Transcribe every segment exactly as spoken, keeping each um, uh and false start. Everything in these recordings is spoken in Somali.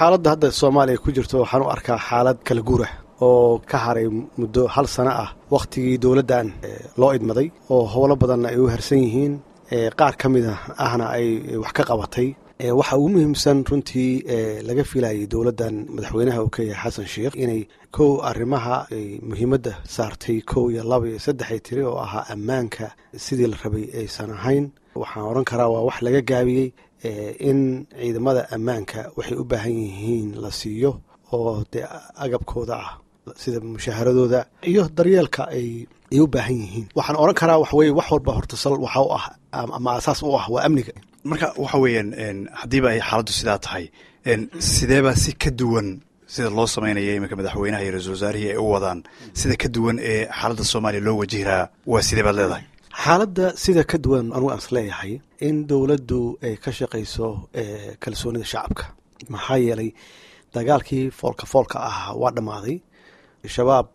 xaaladda hadda Soomaaliya ku jirto waxaan u arkaa xaalad kala guur ah oo ka haray muddo hal sano ah waqtigii dawladdan loo idmaday oo howlo badan ay u harsan yihiin qaar ka mid ahna ay wax ka qabatay waxa ugu muhiimsan runtii laga filayay dawladdan madaxweynaha uu ka yahay Xasan Sheekh inay kow arrimaha muhiimadda saartay kow iyo laba iyo saddex ay tiri oo ahaa ammaanka sidii la rabay aysan ahayn waxaan oran karaa waa wax laga gaabiyey in ciidamada ammaanka waxay u baahan yihiin la siiyo oo dee agabkooda ah sida mushaaharadooda iyo daryeelka ay ay u baahan yihiin waxaan oran karaa wax weeye wax walba horta sal waxa u ah ama asaas u ah waa amniga marka waxa weeyaan haddiiba ay xaaladdu sidaa tahay sideeba si ka duwan sida loo sameynaya iminka madaxweynaha iyo ra-iisul wasaarihii ay u wadaan sida ka duwan ee xaaladda Soomaaliya loo wajihaa waa sidee baad leedahay xaaladda sida ka duwan anigu aan isleeyahay in dawladdu ay ka shaqayso kalsoonida shacabka maxaa yeelay dagaalkii foolka foolka ahaa waa dhammaaday shabaab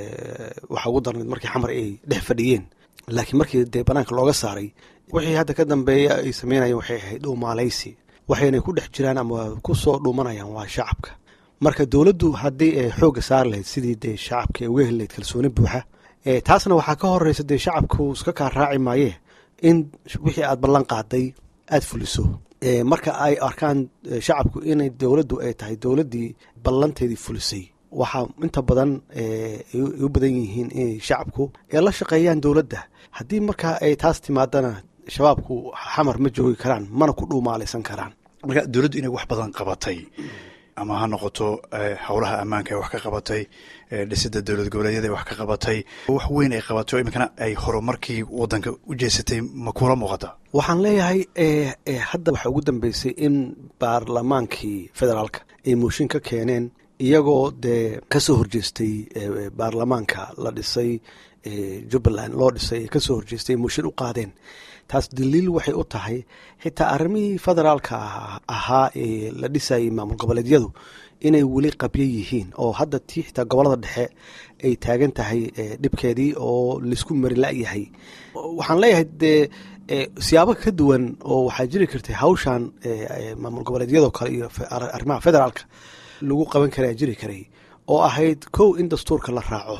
waxa ugu darnayd markii xamar ay dhex fadhiyeen laakiin markii dee banaanka looga saaray wixii hadda ka dambeeya ay sameynayeen waxay ahayd dhuumaalaysi waxayna ku dhex jiraan ama ku soo dhuumanayaan waa shacabka marka dawladdu haddii ay xoogga saari lahayd sidii dee shacabka ay uga heli lahayd kalsooni buuxa taasna waxaa ka horeysa dee shacabku iska kaa raaci maayee in wixii aad ballan qaaday aad fuliso marka ay arkaan shacabku inay dawladdu ay tahay dawladdii ballanteedii fulisay waxaa inta badan ay u badan yihiin inay shacabku ay la shaqeeyaan dawladda haddii markaa ay taas timaadana shabaabku xamar ma joogi karaan mana ku dhuumaalaysan karaan marka dawladdu inay wax badan qabatay ama ha noqoto howlaha ammaanka ay wax ka qabatay dhisidda dowlad goboleedyada ay wax ka qabatay wax weyn ay qabatay oo iminkana ay horumarkii waddanka u jeesatay ma kula muuqata waxaan leeyahay hadda waxaa ugu dambeysay in baarlamaankii federaalka ay mooshin ka keeneen iyagoo dee ka soo horjeestay baarlamaanka la dhisay jubbaland loo dhisay ka soo horjeestay mooshin u qaadeen taas daliil waxay u tahay xitaa arrimihii federaalka ahaa ee la dhisayay maamul goboleedyadu inay weli qabyo yihiin oo hadda tii xitaa gobolada dhexe ay taagan tahay dhibkeedii oo laisku mari la-yahay waxaan leeyahay dee siyaabo ka duwan oo waxaa jiri kartay hawshan maamul goboleedyadoo kale iyo arrimaha federaalka lagu qaban karaa jiri karay oo ahayd kow in dastuurka la raaco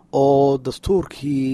oo dastuurkii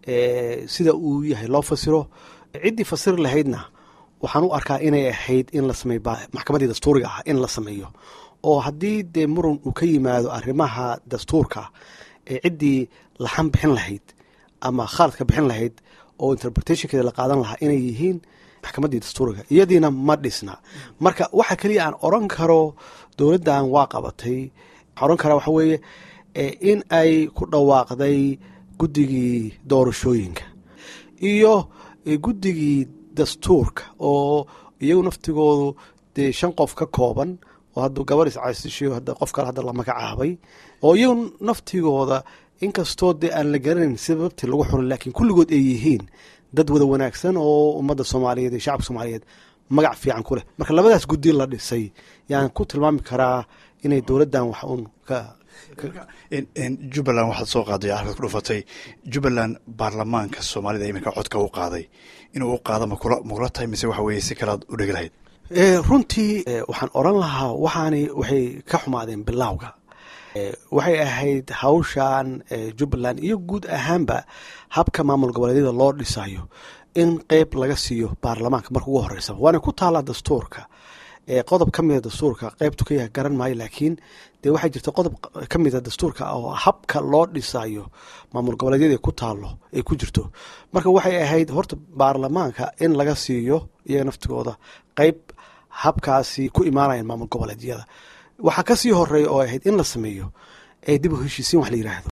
sida uu yahay loo fasiro ciddii fasiri lahaydna waxaan u arkaa inay ahayd in la sameeyo maxkamaddii dastuuriga ah in la sameeyo oo haddii dee muran uu ka yimaado arrimaha dastuurka ee ciddii laxan bixin lahayd ama khaaladka bixin lahayd oo interpretationkeeda la qaadan lahaa inay yihiin maxkamaddii dastuuriga iyadiina ma dhisna marka waxa keliya aan oran karo dowladdan waa qabatay waxaan oran karaa waxa weeye in ay ku dhawaaqday guddigii doorashooyinka iyo guddigii dastuurka oo iyagu naftigoodu dee shan qof ka kooban oo hadda gabar iscaysishiyo hadda qof kale hadda la magacaabay oo iyagu naftigooda inkastoo dee aan la garanayn sababtii lagu xurin laakiin kulligood ay yihiin dad wada wanaagsan oo ummadda soomaaliyeed iyo shacabka soomaaliyeed magac fiican ku leh marka labadaas guddi la dhisay yaan ku tilmaami karaa inay dowladdan wax uun ka jubbaland waxaad soo qaaday arkaad ku dhufatay jubbaland baarlamaanka soomaalida iminka codka u qaaday inuu u qaado makula makula tahay mise waxa weeye si kalaad u dhegi lahayd runtii waxaan oran lahaa waxaani waxay ka xumaadeen bilowga waxay ahayd hawshan jubbaland iyo guud ahaanba habka maamul goboleedyada loo dhisayo in qeyb laga siiyo baarlamaanka marka ugu horeysa waana ku taallaa dastuurka qodob ka mida dastuurka qeybtu ka yahay garan maayo laakiin dee waxaa jirta qodob ka mida dastuurka oo habka loo dhisayo maamul goboleedyada ku taallo ay ku jirto marka waxay ahayd horta baarlamaanka in laga siiyo iyaga naftigooda qeyb habkaasi ku imaanayaan maamul goboleedyada waxaa ka sii horeeya oo ahayd in la sameeyo ee dib u heshiisiin wax la yidhaahdo